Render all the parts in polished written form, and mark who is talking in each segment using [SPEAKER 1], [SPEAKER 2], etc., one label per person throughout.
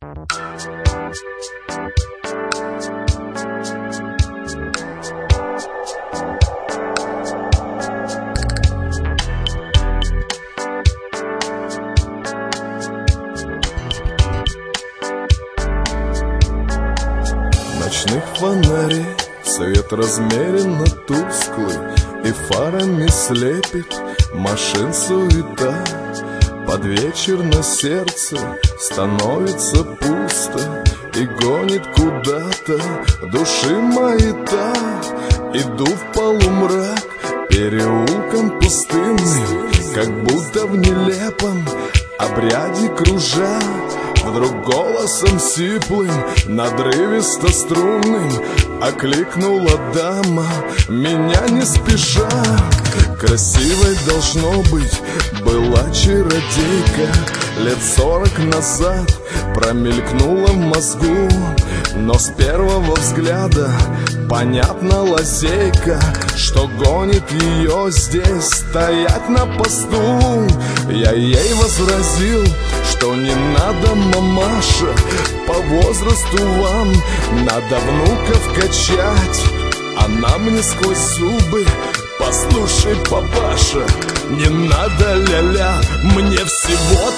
[SPEAKER 1] Ночных фонарей свет размеренно тусклый и фарами слепит машин суета. Под вечер на сердце становится пусто и гонит куда-то души маята. Иду в полумрак переулком пустынным, как будто в нелепом обряде кружа. Вдруг голосом сиплым, надрывисто-струнным окликнула дама меня не спеша. Красивой, должно быть, была чародейка. Лет 40 назад промелькнула в мозгу, но с первого взгляда понятна лазейка, что гонит ее здесь стоять на посту. Я ей возразил, что не надо, мамаша, по возрасту вам надо внуков качать. Она мне сквозь зубы: послушай, папаша, не надо ля-ля, мне всего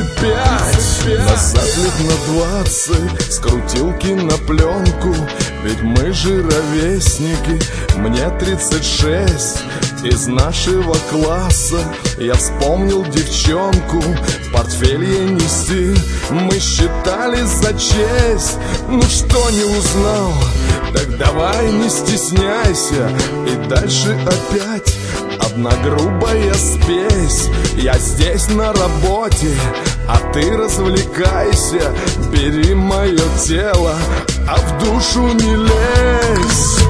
[SPEAKER 1] 35. Назад лет на 20 скрутил кинопленку, ведь мы же ровесники, мне 36. Из нашего класса я вспомнил девчонку, портфель ей нести мы считали за честь. Ну что, не узнал? Так давай не стесняйся. И дальше опять одна грубая спесь. Я здесь на работе, а ты развлекайся. Бери мое тело, а в душу не лезь.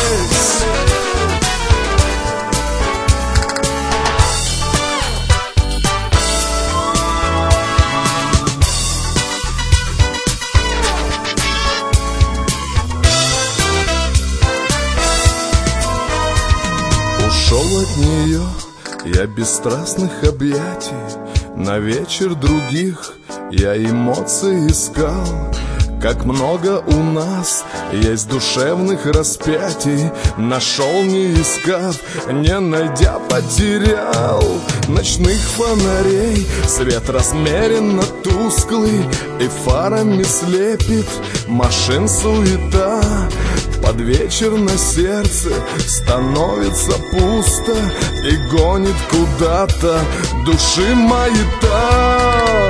[SPEAKER 1] Ушел от нее я без страстных объятий, на вечер других я эмоций искал. Как много у нас есть душевных распятий, нашел, не искав, не найдя, потерял. Ночных фонарей свет размеренно тусклый и фарами слепит машин суета. Под вечер на сердце становится пусто и гонит куда-то души маята.